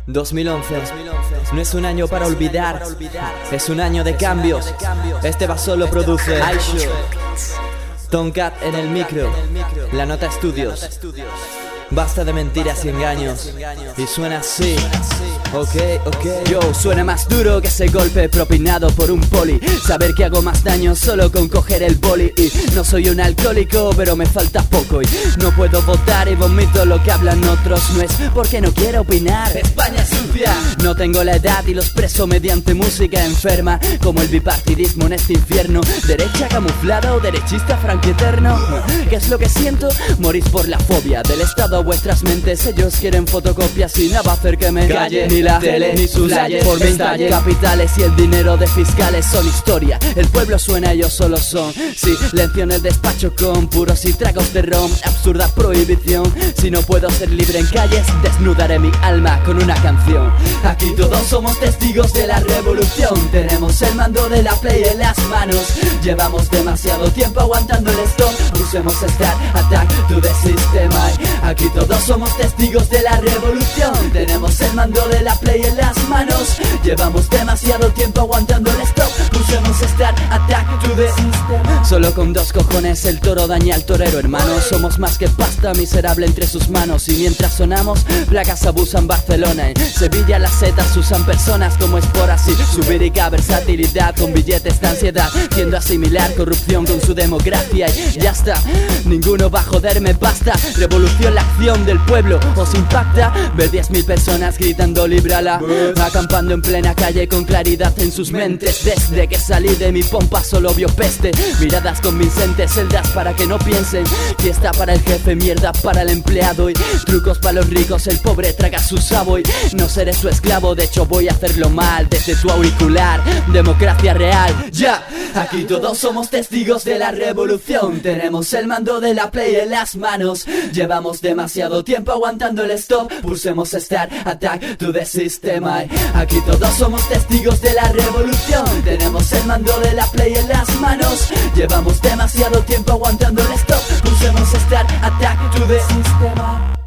2011 no es un año para olvidar, es un año de cambios. Este va solo produce Aisho, Tomcat en el micro, La Nota Studios. Basta de mentiras y engaños. Y suena así. Ok. Yo, suena más duro que ese golpe propinado por un poli. Saber que hago más daño solo con coger el boli. Y no soy un alcohólico, pero me falta poco. Y no puedo votar y vomito lo que hablan otros. No es porque no quiero opinar. España sucia. No tengo la edad y lo expreso mediante música enferma, como el bipartidismo en este infierno. Derecha camuflada o derechista franqueterno. ¿Qué es lo que siento? Morís por la fobia del Estado a vuestras mentes. Ellos quieren fotocopias y nada va a hacer que me calle. Ni la tele, ni sus leyes, por mis capitales y el dinero de fiscales son historia. El pueblo suena, ellos solo son silencio en el despacho con puros y tragos de ron. Absurda prohibición. Si no puedo ser libre en calles, desnudaré mi alma con una canción. Aquí todos somos testigos de la revolución. Tenemos el mando de la play en las manos. Llevamos demasiado tiempo aguantando el stop. Usemos Start, Attack to the System. Aquí todos somos testigos de la revolución. Tenemos el mando de la play en las manos. Llevamos demasiado tiempo aguantando el stop. Usemos Start, Attack to the System. Solo con dos cojones el toro daña al torero, hermano. Somos más que pasta miserable entre sus manos. Y mientras sonamos, placas abusan Barcelona. En Sevilla las setas usan personas como esporas. Y su vírica versatilidad con billetes de ansiedad, tiendo a asimilar corrupción con su democracia. Y ya está, ninguno va a joderme, basta. Revolución, la acción del pueblo os impacta. Ver 10.000 personas gritando líbrala, acampando en plena calle con claridad en sus mentes. Desde que salí de mi pompa solo vio peste. Miradas convincentes, celdas para que no piensen. Fiesta para el jefe, mierda para el empleado. Y trucos para los ricos, el pobre traga su sabo. Y no seré su esclavo, de hecho voy a hacerlo mal desde tu auricular. Democracia real, ya. Aquí todos somos testigos de la revolución. Tenemos el mando de la play en las manos. Llevamos demasiado tiempo aguantando el stop. Pulsemos Start, Attack to the System. Aquí todos somos testigos de la revolución. Tenemos el mando de la play en las manos. Llevamos demasiado tiempo aguantando el stop. Pulsemos Start, Attack to the System.